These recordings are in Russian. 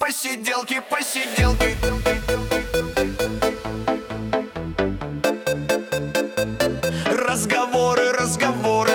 посиделки, посиделки. Разговоры, разговоры.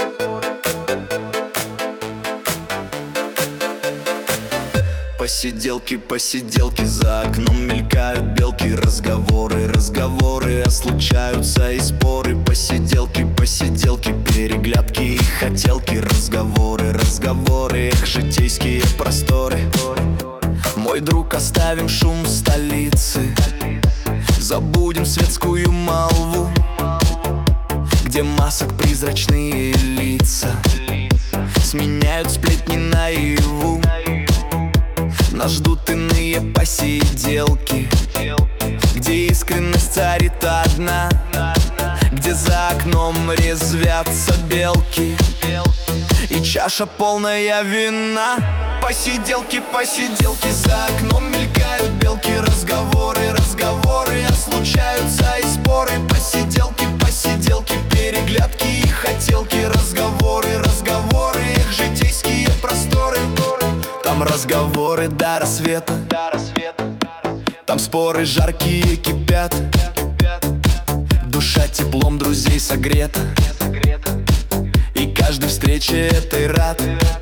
Посиделки, посиделки, за окном мелькают белки. Разговоры, разговоры, а случаются и споры. Посиделки, посиделки, переглядки и хотелки. Разговоры, разговоры, эх, житейские просторы. Мой друг, оставим шум столицы, забудем светскую молву, где масок призрачные лица сменяют сплетни наяву. Нас ждут иные посиделки, где искренность царит одна, где за окном резвятся белки и чаша полная вина. Посиделки, посиделки, за окном мелькают белки. Разговоры, разговоры, а случаются и споры. Посиделки, посиделки, переглядки и хотелки. Разговоры, разговоры, эх, житейские просторы. Там разговоры до рассвета, там споры жаркие кипят, душа теплом друзей согрета, и каждой встрече этой рад.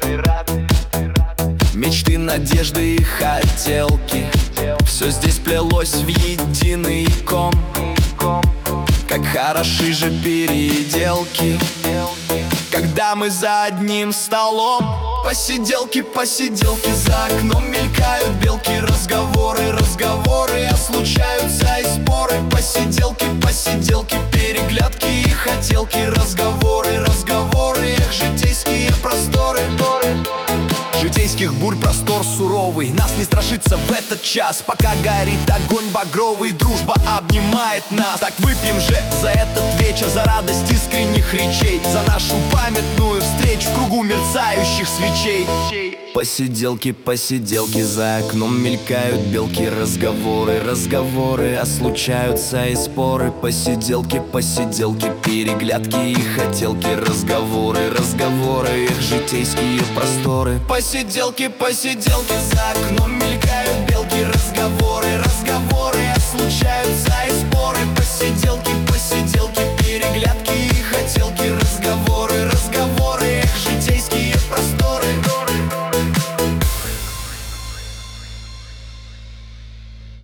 Мечты, надежды и хотелки, все здесь плелось в единый ком. Как хороши же переделки, когда мы за одним столом. Посиделки, посиделки, за окном мелькают белки. Разговоры, разговоры, а случаются и споры. Посиделки, посиделки, переглядки и хотелки. Разговоры, разговоры, эх, житейские просторы. Житейских бурь простор суровый нас не страшится в этот час, пока горит огонь багровый. Дружба обнимает нас. Так выпьем же за этот вечер, за радость искренних речей, за нашу памятную встречу в кругу мерцающих свечей. Посиделки, посиделки, за окном мелькают белки. Разговоры, разговоры, а случаются и споры. Посиделки, посиделки, переглядки и хотелки. Разговоры, разговоры, эх, житейские просторы. Посиделки, посиделки, за окном мелькают белки. Разговоры, разговоры, а случаются и споры. Посиделки,